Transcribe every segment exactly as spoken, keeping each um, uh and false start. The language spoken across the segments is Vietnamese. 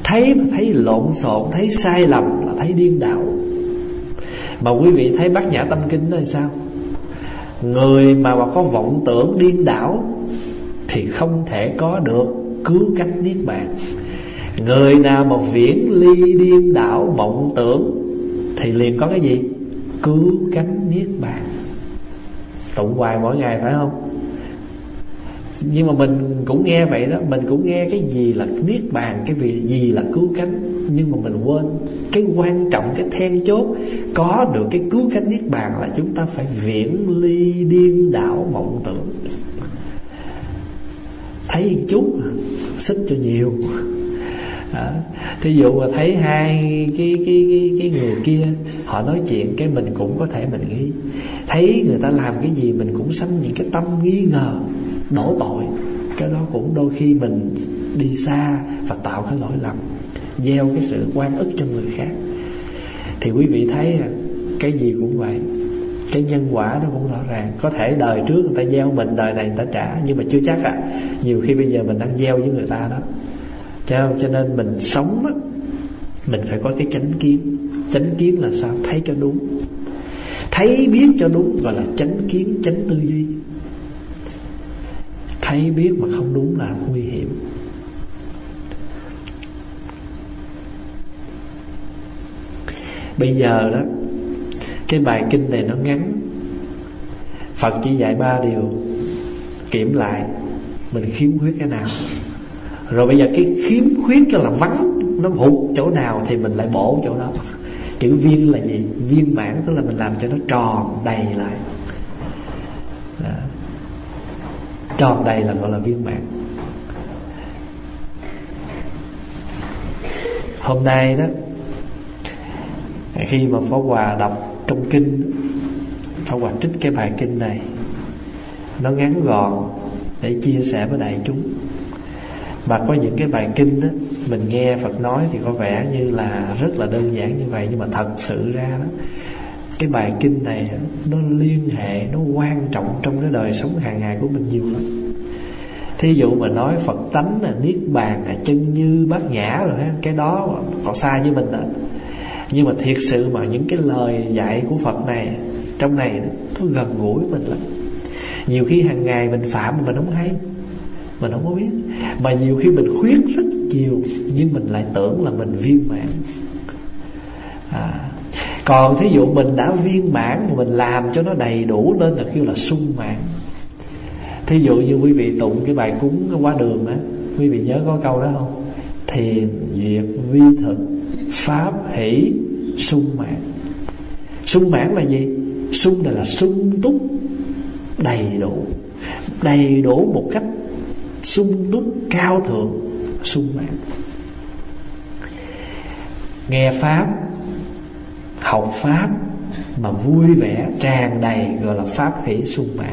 Thấy mà thấy lộn xộn, thấy sai lầm là thấy điên đảo. Mà quý vị thấy Bát Nhã Tâm Kinh đó là sao? Người mà, mà có vọng tưởng điên đảo thì không thể có được cứu cánh niết bàn. Người nào mà viễn ly điên đảo vọng tưởng thì liền có cái gì? Cứu cánh niết bàn. Tụng hoài mỗi ngày phải không? Nhưng mà mình cũng nghe vậy đó. Mình cũng nghe cái gì là niết bàn, cái gì là cứu cánh. Nhưng mà mình quên cái quan trọng, cái then chốt có được cái cứu cánh niết bàn là chúng ta phải viễn ly điên đảo vọng tưởng. Thấy một chút xích cho nhiều. À, thí dụ mà thấy hai cái, cái, cái, cái người kia họ nói chuyện, cái mình cũng có thể mình nghi. Thấy người ta làm cái gì mình cũng sanh những cái tâm nghi ngờ, đổ tội. Cái đó cũng đôi khi mình đi xa và tạo cái lỗi lầm, gieo cái sự oan ức cho người khác. Thì quý vị thấy cái gì cũng vậy, cái nhân quả nó cũng rõ ràng. Có thể đời trước người ta gieo mình, đời này người ta trả. Nhưng mà chưa chắc à. Nhiều khi bây giờ mình đang gieo với người ta đó. Cho nên mình sống á, mình phải có cái chánh kiến. Chánh kiến là sao? Thấy cho đúng, thấy biết cho đúng, gọi là chánh kiến, chánh tư duy. Thấy biết mà không đúng là nguy hiểm. Bây giờ đó, cái bài kinh này nó ngắn, Phật chỉ dạy ba điều. Kiểm lại mình khiếm khuyết cái nào, rồi bây giờ cái khiếm khuyết cho là vắng, nó hụt chỗ nào thì mình lại bổ chỗ đó. Chữ viên là gì? Viên mãn tức là mình làm cho nó tròn đầy lại. Đó. Tròn đầy là gọi là viên mãn. Hôm nay đó, khi mà Pháp Hòa đọc trong kinh, Pháp Hòa trích cái bài kinh này, nó ngắn gọn để chia sẻ với đại chúng. Mà có những cái bài kinh đó, mình nghe Phật nói thì có vẻ như là rất là đơn giản như vậy. Nhưng mà thật sự ra đó, cái bài kinh này nó liên hệ, nó quan trọng trong cái đời sống hàng ngày của mình nhiều lắm. Thí dụ mà nói Phật tánh là niết bàn, là chân như bát nhã rồi ha, cái đó còn xa với mình đó. Nhưng mà thiệt sự mà những cái lời dạy của Phật này, trong này nó gần gũi mình lắm. Nhiều khi hàng ngày mình phạm mà mình không hay, mình không có biết. Mà nhiều khi mình khuyết rất nhiều, nhưng mình lại tưởng là mình viên mãn. à, Còn thí dụ mình đã viên mãn mà mình làm cho nó đầy đủ lên là kêu là sung mãn. Thí dụ như quý vị tụng cái bài cúng quá đường đó, quý vị nhớ có câu đó không? Thiền duyệt vi thực pháp hỷ sung mãn. Sung mãn là gì? Sung là, là sung túc, đầy đủ. Đầy đủ một cách sung túc cao thượng, sung mãn. Nghe pháp, học pháp mà vui vẻ tràn đầy gọi là pháp hỷ sung mãn.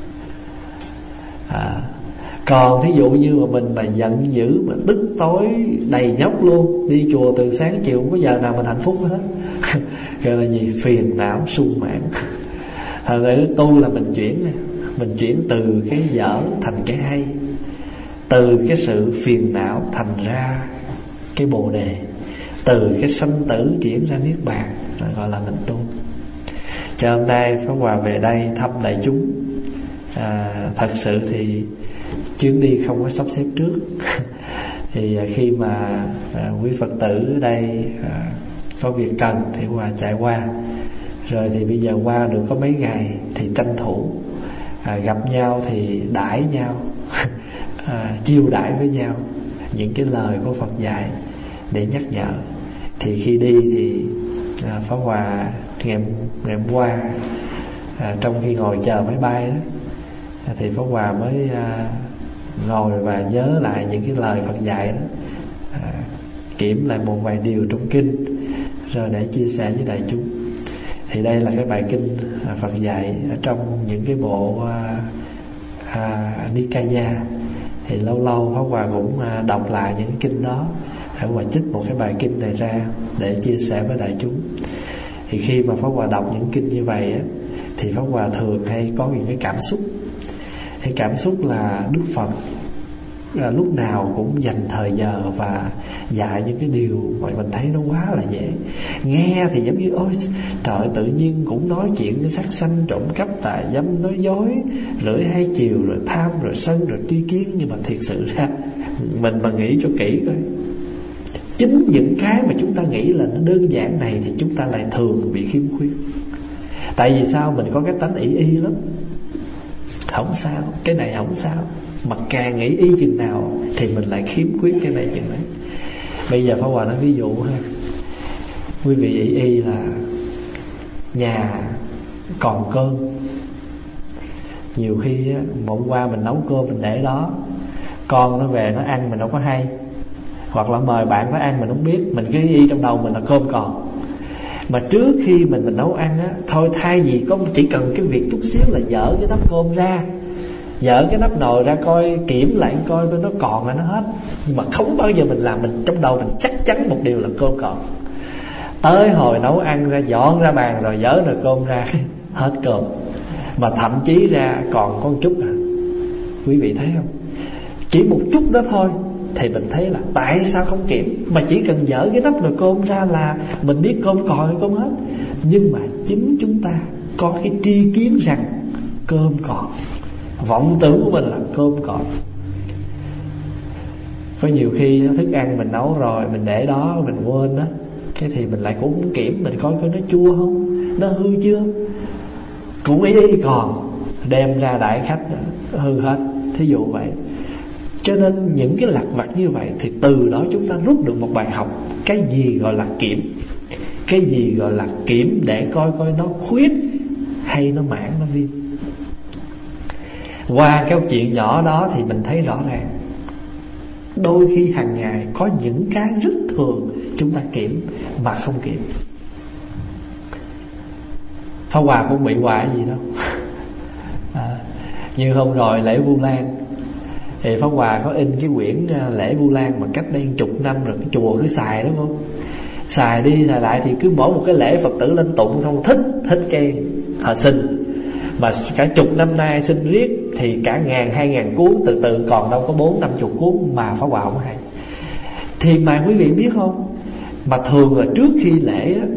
à, Còn thí dụ như mà mình mà giận dữ, mà tức tối đầy nhóc luôn, đi chùa từ sáng chiều không có giờ nào mình hạnh phúc hết gọi là gì? Phiền não sung mãn. Thật ra tu là mình chuyển, mình chuyển từ cái dở thành cái hay, từ cái sự phiền não thành ra cái bồ đề, từ cái sanh tử chuyển ra niết bàn, gọi là mình tu. Cho hôm nay Pháp Hòa về đây thăm đại chúng. à, Thật sự thì chuyến đi không có sắp xếp trước thì khi mà à, quý Phật tử ở đây à, có việc cần thì Hòa chạy qua. Rồi thì bây giờ qua được có mấy ngày thì tranh thủ à, gặp nhau thì đãi nhau à, chiêu đãi với nhau những cái lời của Phật dạy để nhắc nhở. Thì khi đi thì à, Pháp Hòa ngày, ngày hôm qua à, trong khi ngồi chờ máy bay đó, thì Pháp Hòa mới à, ngồi và nhớ lại những cái lời Phật dạy đó, à, kiểm lại một vài điều trong kinh rồi để chia sẻ với đại chúng. Thì đây là cái bài kinh à, Phật dạy ở trong những cái bộ à, à, Nikaya. Thì lâu lâu Pháp Hòa cũng à, đọc lại những cái kinh đó, Pháp Hòa trích một cái bài kinh này ra để chia sẻ với đại chúng. Thì khi mà Pháp Hòa đọc những kinh như vậy á, thì Pháp Hòa thường hay có những cái cảm xúc. Cái cảm xúc là Đức Phật à, lúc nào cũng dành thời giờ và dạy những cái điều mà mình thấy nó quá là dễ nghe. Thì giống như ôi trời, tự nhiên cũng nói chuyện cái sát sanh, trộm cắp, tà dâm, nói dối, lưỡi hai chiều, rồi tham, rồi sân, rồi tri kiến. Nhưng mà thiệt sự ra mình mà nghĩ cho kỹ coi, chính những cái mà chúng ta nghĩ là nó đơn giản này thì chúng ta lại thường bị khiếm khuyết. Tại vì sao? Mình có cái tánh ỷ y lắm. Không sao, cái này không sao. Mà càng nghĩ y chừng nào thì mình lại khiếm khuyết cái này chừng đấy. Bây giờ Pháp Hòa nói ví dụ ha, quý vị ỷ y là nhà còn cơm, nhiều khi á, hôm qua mình nấu cơm mình để đó, con nó về nó ăn mình đâu có hay, hoặc là mời bạn nó ăn mình không biết, mình cứ y trong đầu mình là cơm còn. Mà trước khi mình mình nấu ăn á, thôi thay vì có chỉ cần cái việc chút xíu là dỡ cái nắp cơm ra, dỡ cái nắp nồi ra coi, kiểm lại coi coi nó còn là nó hết. Nhưng mà không bao giờ mình làm, mình trong đầu mình chắc chắn một điều là cơm còn. Tới hồi nấu ăn ra, dọn ra bàn rồi dỡ nồi cơm ra hết cơm. Mà thậm chí ra còn có một chút à. Quý vị thấy không? Chỉ một chút đó thôi thì mình thấy là tại sao không kiểm. Mà chỉ cần dỡ cái nắp nồi cơm ra là mình biết cơm còn hay cơm hết. Nhưng mà chính chúng ta có cái tri kiến rằng cơm còn, vọng tưởng của mình là cơm còn. Có nhiều khi thức ăn mình nấu rồi mình để đó mình quên đó, cái thì mình lại cũng không kiểm, mình coi coi nó chua không, nó hư chưa, cũng ý ý còn, đem ra đãi khách hư hết. Thí dụ vậy. Cho nên những cái lặt vặt như vậy thì từ đó chúng ta rút được một bài học. Cái gì gọi là kiểm, cái gì gọi là kiểm để coi coi nó khuyết hay nó mãn, nó viên. Qua cái chuyện nhỏ đó thì mình thấy rõ ràng, đôi khi hàng ngày có những cái rất thường chúng ta kiểm mà không kiểm. Pháp Hòa cũng bị hoài gì đâu à, như hôm rồi lễ Vu Lan thì Pháp Hòa có in cái quyển lễ Vu Lan mà cách đây chục năm rồi, cái chùa cứ xài đúng không? Xài đi xài lại thì cứ mỗi một cái lễ Phật tử lên tụng không thích, thích cái thờ sinh. Mà cả chục năm nay xin riết thì cả ngàn hai ngàn cuốn, từ từ còn đâu có bốn năm chục cuốn mà Pháp Hòa không hay. Thì mà quý vị biết không, mà thường là trước khi lễ đó,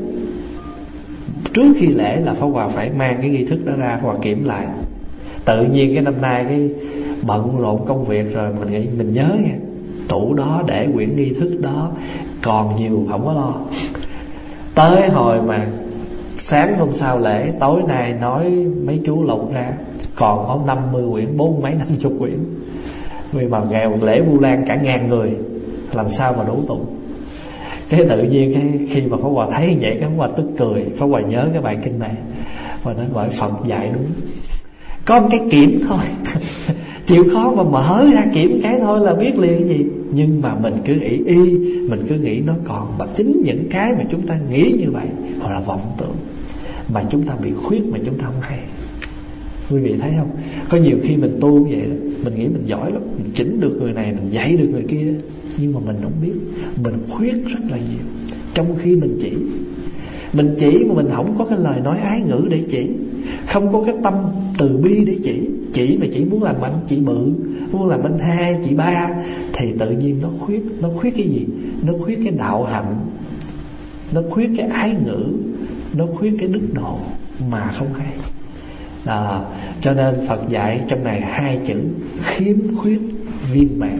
trước khi lễ là Pháp Hòa phải mang cái nghi thức đó ra, Pháp Hòa kiểm lại. Tự nhiên cái năm nay cái bận rộn công việc rồi mình nghĩ mình nhớ nha, tủ đó để quyển nghi thức đó còn nhiều, không có lo. Tới hồi mà sáng hôm sau lễ, tối nay nói mấy chú lục ra còn có năm mươi quyển, bốn mấy năm chục quyển. Vì mà nghèo lễ Vu Lan cả ngàn người, làm sao mà đủ tụng. Cái tự nhiên cái khi mà Pháp Hòa thấy vậy, cái Pháp Hòa tức cười. Pháp Hòa nhớ cái bài kinh này và nói gọi Phật dạy đúng, có một cái kiểm thôi chịu khó mà mở ra kiểm cái thôi là biết liền gì. Nhưng mà mình cứ ỷ y, mình cứ nghĩ nó còn. Mà chính những cái mà chúng ta nghĩ như vậy hoặc là vọng tưởng mà chúng ta bị khuyết mà chúng ta không hay. Quý vị thấy không? Có nhiều khi mình tu như vậy đó, mình nghĩ mình giỏi lắm, mình chỉnh được người này, mình dạy được người kia, nhưng mà mình không biết mình khuyết rất là nhiều. Trong khi mình chỉ Mình chỉ mà mình không có cái lời nói ái ngữ để chỉ, không có cái tâm từ bi để chỉ. Chỉ mà chỉ muốn làm anh chỉ bự, muốn làm anh hai chỉ ba, thì tự nhiên nó khuyết. Nó khuyết cái gì? Nó khuyết cái đạo hạnh, nó khuyết cái ái ngữ, nó khuyết cái đức độ mà không hay à, cho nên Phật dạy trong này hai chữ khiếm khuyết viên mãn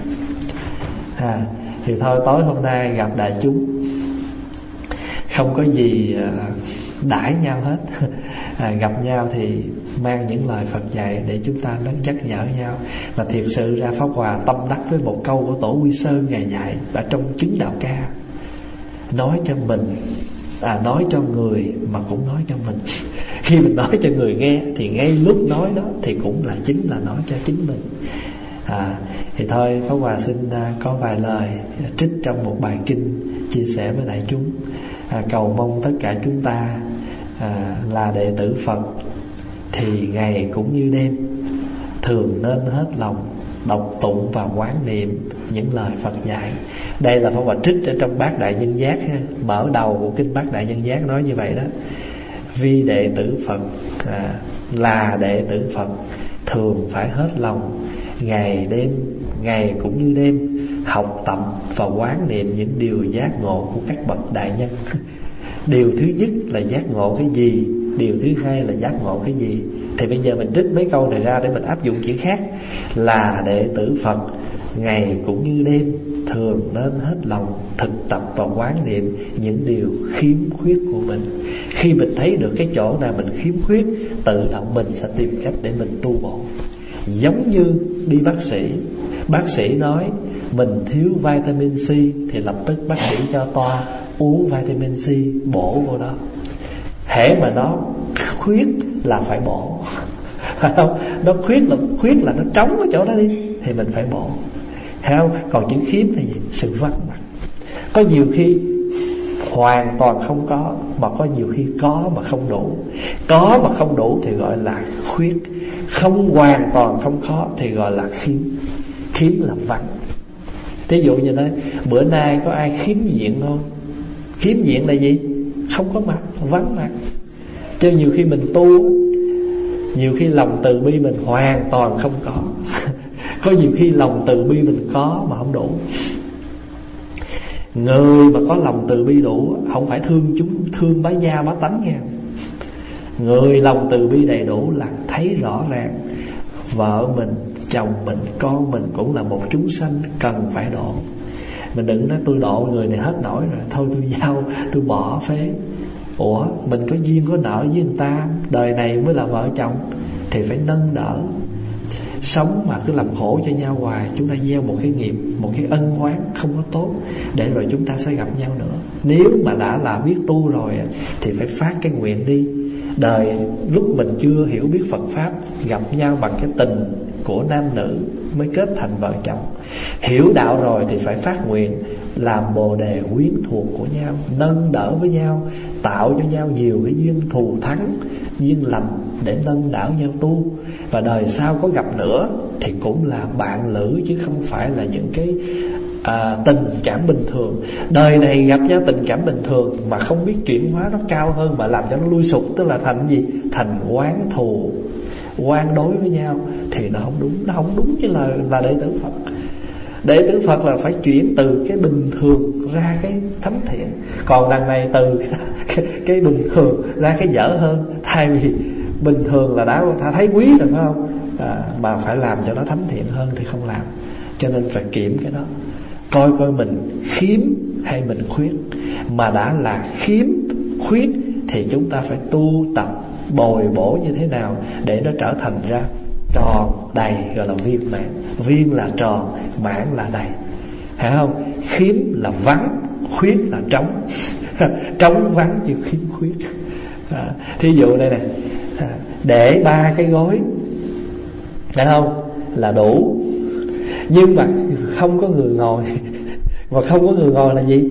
à, thì thôi tối hôm nay gặp đại chúng không có gì đãi nhau hết à, gặp nhau thì mang những lời Phật dạy để chúng ta nó nhắc nhở nhau. Và thiệt sự ra Pháp Hòa tâm đắc với một câu của Tổ Quy Sơn Ngài dạy ở trong Chứng Đạo Ca, nói cho mình à, nói cho người mà cũng nói cho mình. Khi mình nói cho người nghe thì ngay lúc nói đó thì cũng là chính là nói cho chính mình à, thì thôi Pháp Hòa xin uh, có vài lời trích trong một bài kinh chia sẻ với đại chúng à, cầu mong tất cả chúng ta à, là đệ tử Phật thì ngày cũng như đêm thường nên hết lòng đọc tụng và quán niệm những lời Phật dạy. Đây là Pháp Hòa trích ở trong Bát Đại Nhân Giác ha. Mở đầu của kinh Bát Đại Nhân Giác nói như vậy đó: vì đệ tử Phật à, là đệ tử Phật thường phải hết lòng ngày đêm ngày cũng như đêm, học tập và quán niệm những điều giác ngộ của các bậc đại nhân. Điều thứ nhất là giác ngộ cái gì, điều thứ hai là giác ngộ cái gì. Thì bây giờ mình trích mấy câu này ra để mình áp dụng chữ khác. Là đệ tử Phật ngày cũng như đêm thường nên hết lòng thực tập và quán niệm những điều khiếm khuyết của mình. Khi mình thấy được cái chỗ nào mình khiếm khuyết, tự động mình sẽ tìm cách để mình tu bổ. Giống như đi bác sĩ, bác sĩ nói mình thiếu vitamin C thì lập tức bác sĩ cho toa uống vitamin C bổ vô đó. Hễ mà nó khuyết là phải bổ, phải không? Nó khuyết là khuyết là nó trống ở chỗ đó đi thì mình phải bổ, phải không? Còn chữ khiếm là gì? Sự vắng mặt. Có nhiều khi hoàn toàn không có, mà có nhiều khi có mà không đủ. Có mà không đủ thì gọi là khuyết. Không hoàn toàn không có thì gọi là khiếm. Khiếm là vắng. Thí dụ như nói bữa nay có ai khiếm diện không? Khiếm diện là gì? Không có mặt, vắng mặt. Cho nhiều khi mình tu, nhiều khi lòng từ bi mình hoàn toàn không có. Có nhiều khi lòng từ bi mình có mà không đủ. Người mà có lòng từ bi đủ không phải thương chúng, thương bá gia bá tánh nghe. Người lòng từ bi đầy đủ là thấy rõ ràng vợ mình, chồng mình, con mình cũng là một chúng sanh cần phải độ. Mình đừng nói tôi độ người này hết nổi rồi, thôi tôi giao, tôi bỏ phế. Ủa, mình có duyên có nợ với người ta, đời này mới là vợ chồng thì phải nâng đỡ. Sống mà cứ làm khổ cho nhau hoài, chúng ta gieo một cái nghiệp, một cái ân oán không có tốt, để rồi chúng ta sẽ gặp nhau nữa. Nếu mà đã là biết tu rồi thì phải phát cái nguyện đi. Đời lúc mình chưa hiểu biết Phật Pháp, gặp nhau bằng cái tình của nam nữ mới kết thành vợ chồng. Hiểu đạo rồi thì phải phát nguyện làm bồ đề quyến thuộc của nhau, nâng đỡ với nhau, tạo cho nhau nhiều cái duyên thù thắng, duyên lành để nâng đỡ nhau tu. Và đời sau có gặp nữa thì cũng là bạn lữ, chứ không phải là những cái à, tình cảm bình thường. Đời này gặp nhau tình cảm bình thường mà không biết chuyển hóa nó cao hơn, mà làm cho nó lui sụp, tức là thành gì? Thành oán thù, oan đối với nhau, thì nó không đúng. Nó không đúng chứ là, là đệ tử Phật. Đệ tử Phật là phải chuyển từ cái bình thường ra cái thánh thiện. Còn đằng này từ cái, cái bình thường ra cái dở hơn. Thay vì bình thường là đã thấy quý rồi phải không, à, mà phải làm cho nó thánh thiện hơn thì không làm. Cho nên phải kiểm cái đó, coi coi mình khiếm hay mình khuyết. Mà đã là khiếm khuyết thì chúng ta phải tu tập bồi bổ như thế nào để nó trở thành ra tròn đầy, gọi là viên mãn. Viên là tròn, mãn là đầy, phải không? Khiếm là vắng, khuyết là trống. Trống vắng chứ khiếm khuyết. À, thí dụ đây này, à, để ba cái gối, phải không, là đủ. Nhưng mà không có người ngồi. Mà không có người ngồi là gì?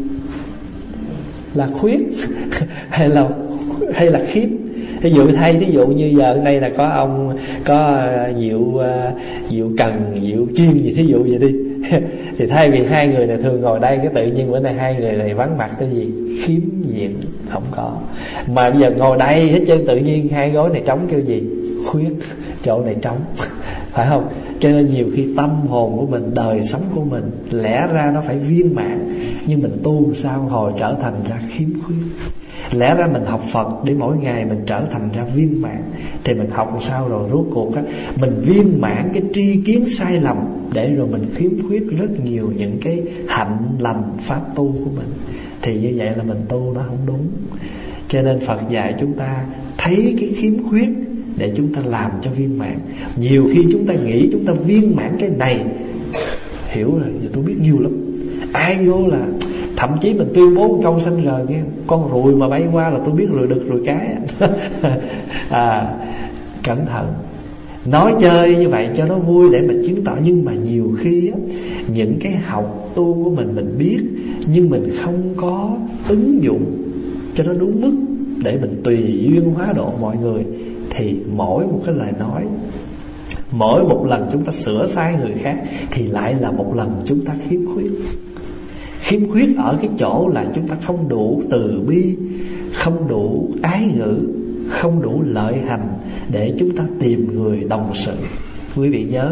Là khuyết hay là hay là khiếm. Thí dụ thay, thí dụ như giờ ở đây là có ông có Diệu Diệu Cần, Diệu Chuyên gì, thí dụ vậy đi. Thì thay vì hai người này thường ngồi đây, cái tự nhiên bữa nay hai người này vắng mặt, cái gì? Khiếm diện, không có. Mà bây giờ ngồi đây hết trơn, tự nhiên hai gối này trống, kêu gì? Khuyết, chỗ này trống, phải không? Cho nên nhiều khi tâm hồn của mình, đời sống của mình lẽ ra nó phải viên mãn, nhưng mình tu sao hồi trở thành ra khiếm khuyết. Lẽ ra mình học Phật để mỗi ngày mình trở thành ra viên mãn, thì mình học sao rồi rốt cuộc á, mình viên mãn cái tri kiến sai lầm, để rồi mình khiếm khuyết rất nhiều những cái hạnh lành pháp tu của mình. Thì như vậy là mình tu nó không đúng. Cho nên Phật dạy chúng ta thấy cái khiếm khuyết để chúng ta làm cho viên mãn. Nhiều khi chúng ta nghĩ chúng ta viên mãn cái này, hiểu rồi, giờ tôi biết nhiều lắm. Ai vô là thậm chí mình tuyên bố một câu xanh rời nghe, con ruồi mà bay qua là tôi biết ruồi đực ruồi cái. À, cẩn thận. Nói chơi như vậy cho nó vui để mình chứng tỏ. Nhưng mà nhiều khi á, những cái học tu của mình mình biết, nhưng mình không có ứng dụng cho nó đúng mức để mình tùy duyên hóa độ mọi người, thì mỗi một cái lời nói, mỗi một lần chúng ta sửa sai người khác, thì lại là một lần chúng ta khiếm khuyết. Khiếm khuyết ở cái chỗ là chúng ta không đủ từ bi, không đủ ái ngữ, không đủ lợi hành để chúng ta tìm người đồng sự. Quý vị nhớ không?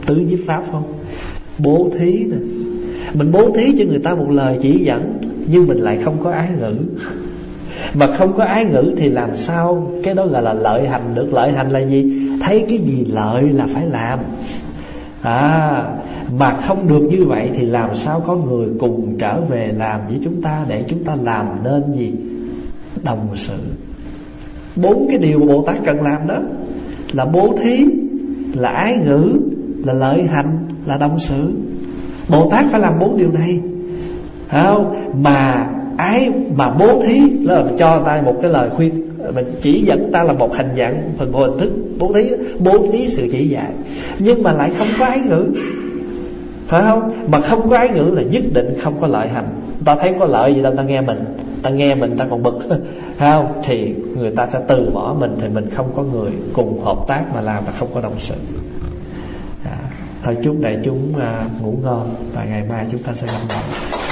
tứ nhiếp pháp không? Bố thí nè. Mình bố thí cho người ta một lời chỉ dẫn, nhưng mình lại không có ái ngữ. Mà không có ái ngữ thì làm sao cái đó gọi là lợi hành được? Lợi hành là gì? Thấy cái gì lợi là phải làm. À, mà không được như vậy thì làm sao có người cùng trở về làm với chúng ta, để chúng ta làm nên gì? Đồng sự. Bốn cái điều mà Bồ Tát cần làm đó là bố thí, là ái ngữ, là lợi hành, là đồng sự. Bồ Tát phải làm bốn điều này, phải không? Mà ái mà bố thí là cho người ta một cái lời khuyên, mình chỉ dẫn ta là một hình dạng, phần hình thức bố thí, bố thí sự chỉ dạy, nhưng mà lại không có ái ngữ, phải không? Mà không có ái ngữ là nhất định không có lợi hành. Ta thấy có lợi gì đâu, ta nghe mình, ta nghe mình ta còn bực, phải không? Thì người ta sẽ từ bỏ mình, thì mình không có người cùng hợp tác mà làm, mà không có đồng sự. À, thôi chúc đại chúng à, ngủ ngon, và ngày mai chúng ta sẽ gặp lại.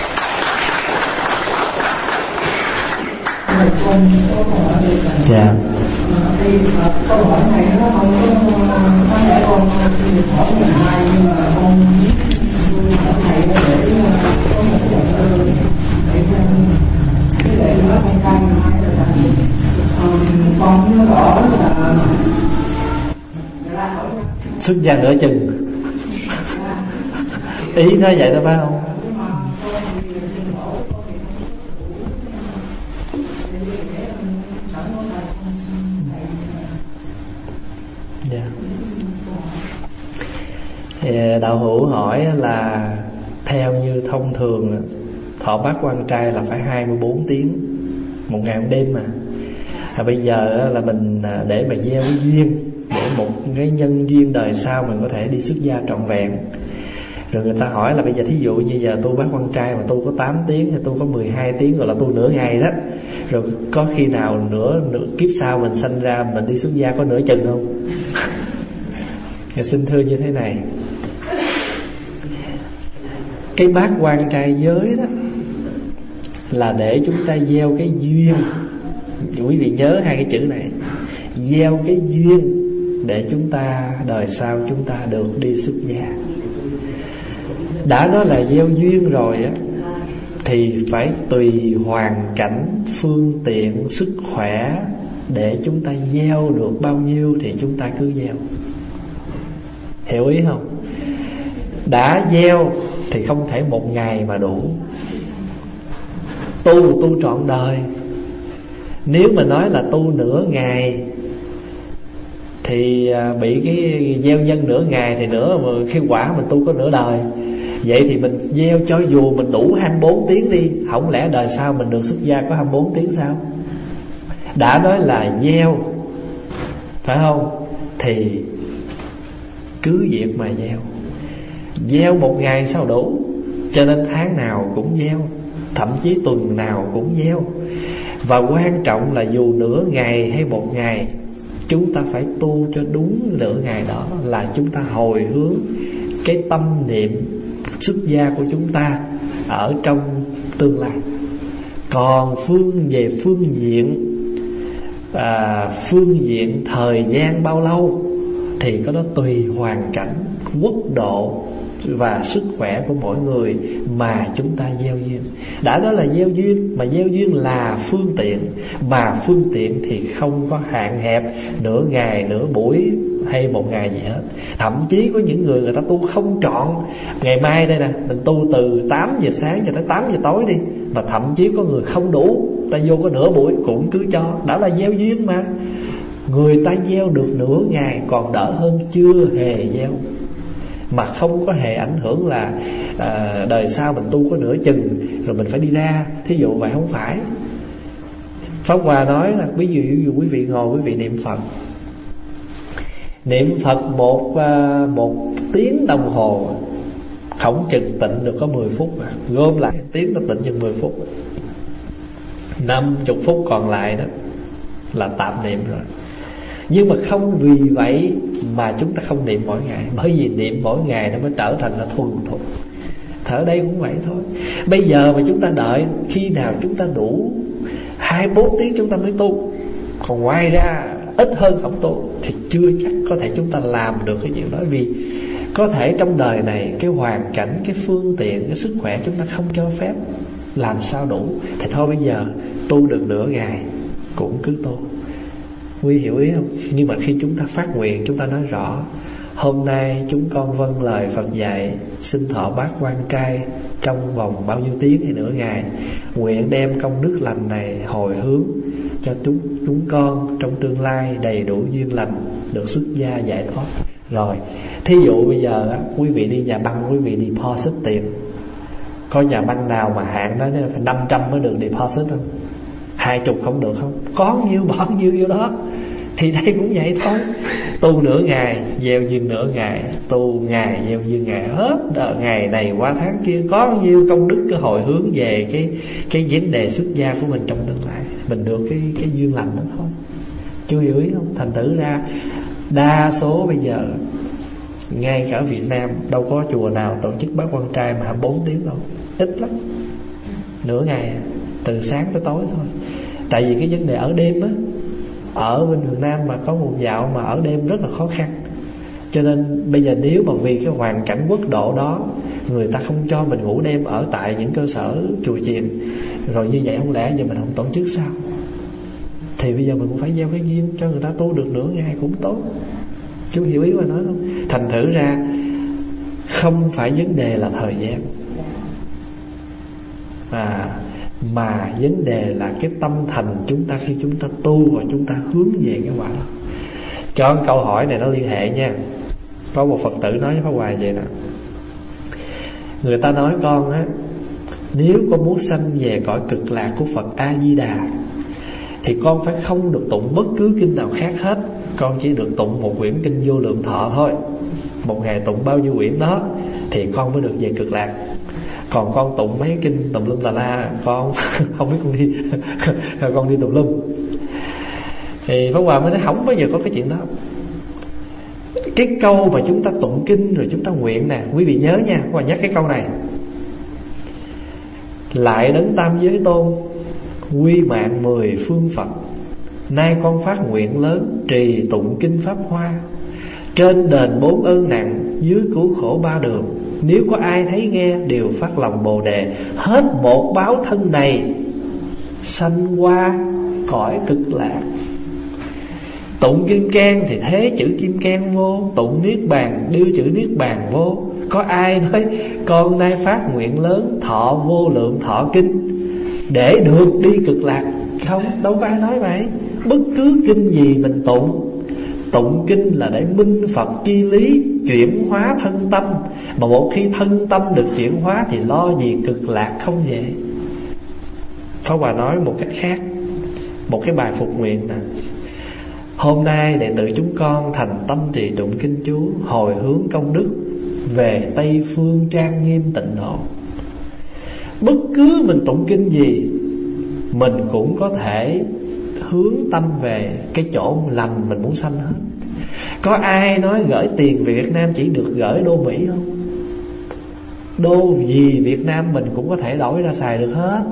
Dạ. Thì câu hỏi này nó không có, có lẽ con xin được hỏi ngày mai, nhưng mà con hỏi thầy để có một cái động cơ để cái lễ nó hay canh mai là con nhớ rõ là xuất gia nửa chừng. Ý nói vậy đó phải không? Đạo hữu hỏi là theo như thông thường thọ bát quan trai là phải hai mươi bốn tiếng một ngày một đêm mà. À, bây giờ là mình để mà gieo cái duyên, để một cái nhân duyên đời sau mình có thể đi xuất gia trọn vẹn. Rồi người ta hỏi là bây giờ thí dụ như giờ tu bát quan trai mà tu có tám tiếng, thì tu có mười hai tiếng, gọi là tu nửa ngày đó. Rồi có khi nào nửa, nửa kiếp sau mình sanh ra mình đi xuất gia có nửa chừng không? Xin thưa như thế này, cái bát quan trai giới đó là để chúng ta gieo cái duyên. Quý vị nhớ hai cái chữ này, gieo cái duyên để chúng ta đời sau chúng ta được đi xuất gia. Đã nói là gieo duyên rồi á, thì phải tùy hoàn cảnh, phương tiện, sức khỏe để chúng ta gieo được bao nhiêu thì chúng ta cứ gieo. Hiểu ý không? Đã gieo thì không thể một ngày mà đủ. Tu tu trọn đời. Nếu mà nói là tu nửa ngày thì bị cái gieo nhân nửa ngày, thì nửa khi quả mình tu có nửa đời. Vậy thì mình gieo cho dù mình đủ hai mươi bốn tiếng đi, không lẽ đời sau mình được xuất gia có hai mươi bốn tiếng sao? Đã nói là gieo, phải không? Thì cứ việc mà gieo. Gieo một ngày sao đủ, cho nên tháng nào cũng gieo, thậm chí tuần nào cũng gieo. Và quan trọng là dù nửa ngày hay một ngày, chúng ta phải tu cho đúng nửa ngày đó, là chúng ta hồi hướng cái tâm niệm xuất gia của chúng ta ở trong tương lai. Còn phương về phương diện à, phương diện thời gian bao lâu thì có đó tùy hoàn cảnh, quốc độ và sức khỏe của mỗi người mà chúng ta gieo duyên. Đã nói là gieo duyên, mà gieo duyên là phương tiện, mà phương tiện thì không có hạn hẹp nửa ngày, nửa buổi hay một ngày gì hết. Thậm chí có những người người ta tu không trọn. Ngày mai đây nè, mình tu từ tám giờ sáng cho tới tám giờ tối đi, mà thậm chí có người không đủ, ta vô có nửa buổi cũng cứ cho. Đã là gieo duyên mà. Người ta gieo được nửa ngày còn đỡ hơn chưa hề gieo, mà không có hề ảnh hưởng là à, đời sau mình tu có nửa chừng rồi mình phải đi ra. Thí dụ vậy không phải. Pháp Hòa nói là ví dụ, ví dụ quý vị ngồi quý vị niệm Phật, niệm Phật một à, một tiếng đồng hồ không chừng tịnh được có mười phút mà. Gom lại tiếng nó tịnh chừng mười phút, năm mươi phút còn lại đó là tạm niệm rồi. Nhưng mà không vì vậy mà chúng ta không niệm mỗi ngày, bởi vì niệm mỗi ngày nó mới trở thành là thuần thục. Thở đây cũng vậy thôi. Bây giờ mà chúng ta đợi khi nào chúng ta đủ hai mươi bốn tiếng chúng ta mới tu, còn ngoài ra ít hơn không tu, thì chưa chắc có thể chúng ta làm được cái chuyện đó. Vì Có thể trong đời này cái hoàn cảnh, cái phương tiện, cái sức khỏe chúng ta không cho phép, làm sao đủ. Thì thôi bây giờ tu được nửa ngày cũng cứ tu. Quý hiểu ý không? Nhưng mà khi chúng ta phát nguyện, chúng ta nói rõ: hôm nay chúng con vâng lời Phật dạy, xin thọ bát quan trai trong vòng bao nhiêu tiếng hay nửa ngày, nguyện đem công đức lành này hồi hướng cho chúng chúng con trong tương lai đầy đủ duyên lành, được xuất gia giải thoát. Rồi, thí dụ bây giờ á, quý vị đi nhà băng, quý vị deposit tiền. Có nhà băng nào mà hạn đó phải năm trăm mới được deposit không? Hai chục không được không? Có nhiêu bỏ nhiêu vô đó. Thì đây cũng vậy thôi. Tu nửa ngày, gieo duyên nửa ngày. Tu ngày, gieo duyên ngày. Hết đợt ngày này qua tháng kia, có nhiêu công đức cái hồi hướng về cái cái vấn đề xuất gia của mình trong tương lai. Mình được cái cái duyên lành đó thôi. Chú hiểu ý không? Thành thử ra đa số bây giờ ngay cả Việt Nam đâu có chùa nào tổ chức bát quan trai mà bốn tiếng đâu. Ít lắm. Nửa ngày, từ sáng tới tối thôi. Tại vì cái vấn đề ở đêm á, ở bên Việt Nam mà có một dạo mà ở đêm rất là khó khăn. Cho nên bây giờ nếu mà vì cái hoàn cảnh quốc độ đó, người ta không cho mình ngủ đêm ở tại những cơ sở chùa chiền, rồi như vậy không lẽ giờ mình không tổ chức sao? Thì bây giờ mình cũng phải gieo cái duyên cho người ta tu được nửa ngày cũng tốt. Chú hiểu ý mà nói không? Thành thử ra không phải vấn đề là thời gian, à, mà vấn đề là cái tâm thành chúng ta khi chúng ta tu và chúng ta hướng về cái quả đó. Cho câu hỏi này nó liên hệ nha. Có một Phật tử nói với Pháp Hòa vậy nè: người ta nói con á, nếu con muốn sanh về cõi cực lạc của Phật A Di Đà thì con phải không được tụng bất cứ kinh nào khác hết. Con chỉ được tụng một quyển kinh Vô Lượng Thọ thôi. Một ngày tụng bao nhiêu quyển đó thì con mới được về cực lạc. Còn con tụng mấy kinh tùm lum tà la, con không biết con đi con đi tùm lum. Thì Pháp Hòa mới nói không bao giờ có cái chuyện đó. Cái câu mà chúng ta tụng kinh rồi chúng ta nguyện nè, quý vị nhớ nha, Pháp Hòa nhắc cái câu này: lại đấng tam giới tôn, quy mạng mười phương Phật, nay con phát nguyện lớn, trì tụng kinh Pháp Hoa, trên đền bốn ơn nặng, dưới cứu khổ ba đường. Nếu có ai thấy nghe đều phát lòng Bồ Đề, hết một báo thân này sanh qua cõi cực lạc. Tụng Kim Cang thì thế chữ Kim Cang vô, tụng Niết Bàn đưa chữ Niết Bàn vô. Có ai nói con nay phát nguyện lớn, thọ vô lượng thọ kinh để được đi cực lạc không? Đâu có ai nói vậy. Bất cứ kinh gì mình tụng, tụng kinh là để minh Phật chi lý, chuyển hóa thân tâm. Mà một khi thân tâm được chuyển hóa thì lo gì cực lạc không vậy? Pháp Hòa nói một cách khác, một cái bài phục nguyện nè: hôm nay đệ tử chúng con thành tâm trì tụng kinh chú, hồi hướng công đức về Tây Phương trang nghiêm tịnh độ. Bất cứ mình tụng kinh gì, mình cũng có thể hướng tâm về cái chỗ lành mình muốn sanh hết. Có ai nói gửi tiền về Việt Nam chỉ được gửi đô Mỹ không? Đô gì Việt Nam mình cũng có thể đổi ra xài được hết,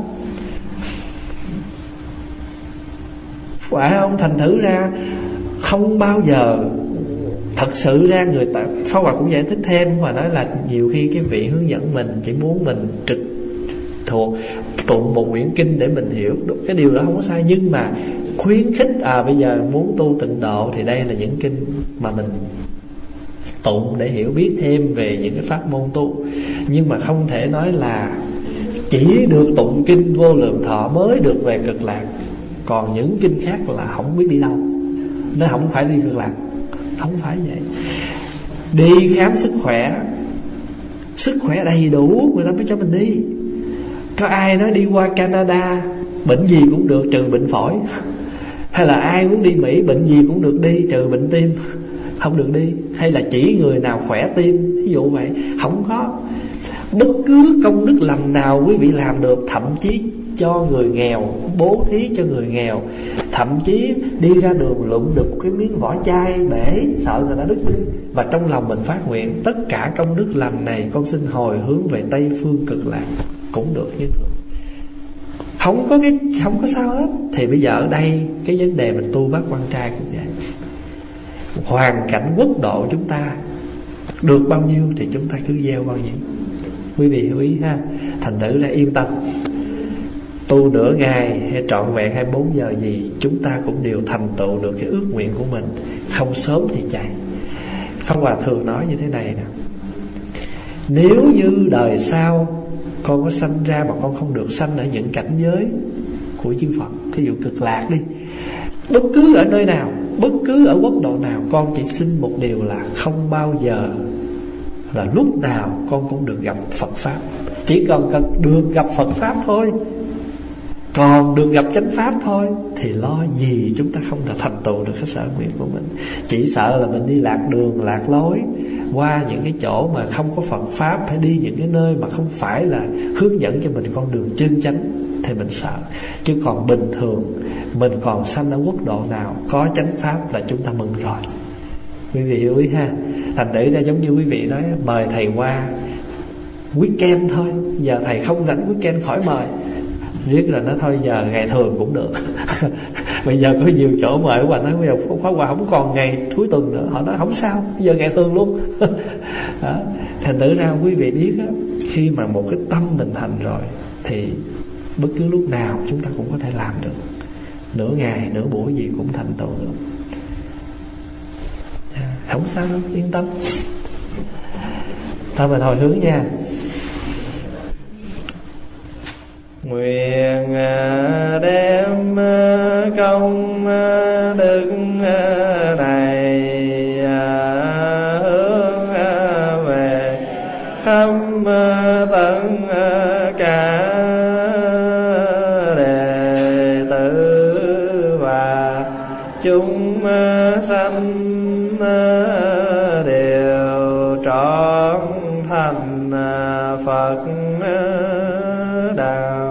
phải không? Thành thử ra không bao giờ thật sự ra người ta. Pháp Hòa cũng giải thích thêm và nói là nhiều khi cái vị hướng dẫn mình chỉ muốn mình trực thuộc tụng một quyển kinh để mình hiểu. Cái điều đó không có sai, nhưng mà khuyến khích à bây giờ muốn tu tịnh độ thì đây là những kinh mà mình tụng để hiểu biết thêm về những cái pháp môn tu. Nhưng mà không thể nói là chỉ được tụng kinh Vô Lượng Thọ mới được về cực lạc, còn những kinh khác là không biết đi đâu. Nó không phải đi cực lạc, không phải vậy. Đi khám sức khỏe, sức khỏe đầy đủ người ta mới cho mình đi. Có ai nói đi qua Canada bệnh gì cũng được trừ bệnh phổi, hay là ai muốn đi Mỹ bệnh gì cũng được đi trừ bệnh tim không được đi, hay là chỉ người nào khỏe tim, ví dụ vậy. Không có. Bất cứ công đức lành nào quý vị làm được, thậm chí cho người nghèo, bố thí cho người nghèo, thậm chí đi ra đường lụm được cái miếng vỏ chai bể sợ người ta đứt đi, và trong lòng mình phát nguyện tất cả công đức lành này con xin hồi hướng về Tây Phương cực lạc, cũng được như thường. Không có cái không có sao hết. Thì bây giờ ở đây cái vấn đề mình tu bát quan trai cũng vậy. Hoàn cảnh quốc độ chúng ta được bao nhiêu thì chúng ta cứ gieo bao nhiêu. Quý vị hiểu ý ha. Thành thử ra yên tâm, tu nửa ngày hay trọn vẹn hai mươi bốn giờ gì, chúng ta cũng đều thành tựu được cái ước nguyện của mình. Không sớm thì chạy. Pháp Hòa thường nói như thế này nè: nếu như đời sau con có sanh ra mà con không được sanh ở những cảnh giới của chư Phật, ví dụ cực lạc đi, bất cứ ở nơi nào, bất cứ ở quốc độ nào, con chỉ xin một điều là không bao giờ là lúc nào con cũng được gặp Phật Pháp. Chỉ cần cần được gặp Phật Pháp thôi, còn được gặp chánh Pháp thôi, thì lo gì chúng ta không thể thành tựu được cái sở nguyện của mình. Chỉ sợ là mình đi lạc đường, lạc lối, qua những cái chỗ mà không có Phật Pháp, hay đi những cái nơi mà không phải là hướng dẫn cho mình con đường chân chánh, thì mình sợ. Chứ còn bình thường, mình còn sanh ở quốc độ nào có chánh Pháp là chúng ta mừng rồi. Quý vị hiểu ý ha. Thành thử ra giống như quý vị nói, mời thầy qua weekend thôi, giờ thầy không rảnh weekend khỏi mời. Riết rồi nó thôi giờ ngày thường cũng được. Bây giờ có nhiều chỗ mời qua nói bây giờ khóa qua không còn ngày cuối tuần nữa, họ nói không sao, giờ ngày thường luôn. Đó. Thành thử ra quý vị biết á, khi mà một cái tâm mình thành rồi thì bất cứ lúc nào chúng ta cũng có thể làm được. Nửa ngày, nửa buổi gì cũng thành tựu được. Không sao đâu, yên tâm. Thôi mình hồi hướng nha. Nguyện đem công đức này hướng về khắp tận cả đệ tử và chúng sanh đều trọn thành Phật đạo.